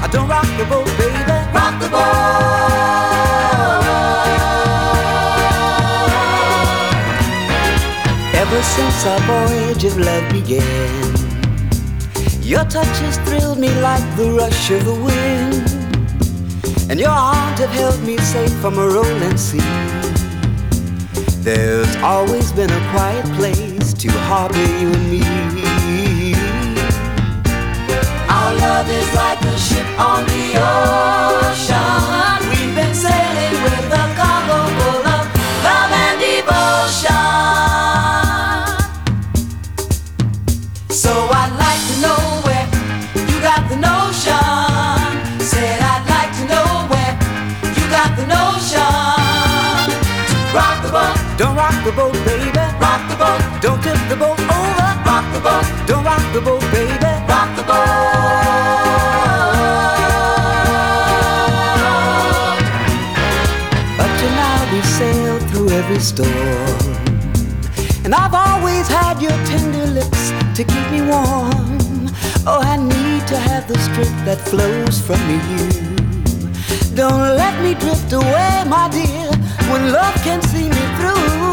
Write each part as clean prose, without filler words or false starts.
Don't rock the boat, baby. Rock the boat. Ever since our voyage of love began, your touch has thrilled me like the rush of the wind, and your arms have held me safe from a rolling sea. There's always been a quiet place to harbor you and me. Our love is like a ship on the ocean. We've been sailing with a cargo full of love and devotion. So I'd like to know where you got the notion. Said I'd like to know where you got the notion. Rock the boat. Don't rock the boat, baby. Rock the boat. Don't tip the boat over. Rock the boat. Don't rock the boat, baby. Rock the boat. Up to now we sailed through every storm, and I've always had your tender lips to keep me warm. Oh, I need to have the strength that flows from you. Don't let me drift away, my dear, when love can see me through.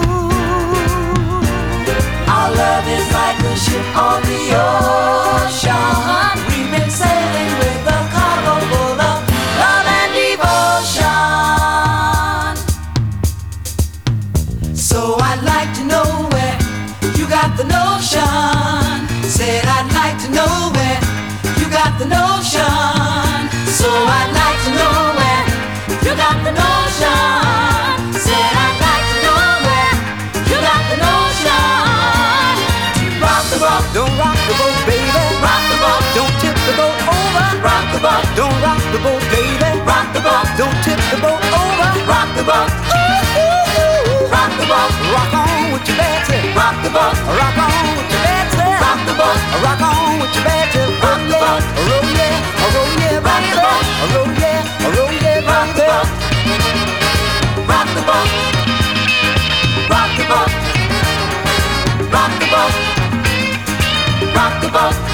Our love is like a ship on the ocean. We've been sailing with a cargo full of love and devotion. So I'd like to know where you got the notion. Said I'd like to know where you got the notion. So I'd like to know where you got the notion. Said I'd like to know where you got the notion. Rock the boat. Don't rock the boat, baby. Rock the boat. Don't tip the boat over. Rock the boat. Don't rock the boat, baby. Rock the boat. Don't tip the boat over. Rock the boat. Ooh, ooh, ooh. Rock the boat. Rock on with your Betsy. Rock the boat. Rock on with your Betsy. Rock the boat. Rock on with your Betsy. Rock the boat. Roll yeah, roll yeah, rock the boat. Roll yeah, roll yeah, rock the boat. Rock the boat. Rock the boat. Rock the boat. Rock the boat.